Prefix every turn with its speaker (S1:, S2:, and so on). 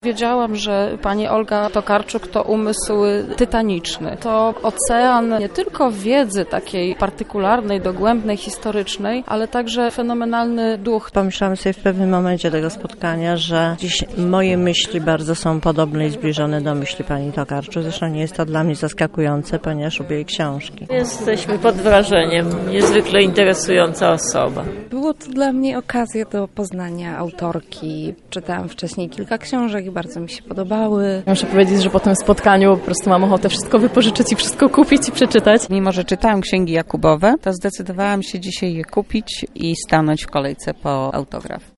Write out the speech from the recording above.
S1: Wiedziałam, że pani Olga Tokarczuk to umysł tytaniczny. To ocean nie tylko wiedzy takiej partykularnej, dogłębnej, historycznej, ale także fenomenalny duch.
S2: Pomyślałam sobie w pewnym momencie tego spotkania, że dziś moje myśli bardzo są podobne i zbliżone do myśli pani Tokarczuk. Zresztą nie jest to dla mnie zaskakujące, ponieważ lubię jej książki.
S3: Jesteśmy pod wrażeniem. Niezwykle interesująca osoba.
S4: Było to dla mnie okazja do poznania autorki. Czytałam wcześniej kilka książek i bardzo mi się podobały.
S5: Muszę powiedzieć, że po tym spotkaniu po prostu mam ochotę wszystko wypożyczyć i wszystko kupić i przeczytać.
S6: Mimo że czytałam księgi Jakubowe, to zdecydowałam się dzisiaj je kupić i stanąć w kolejce po autograf.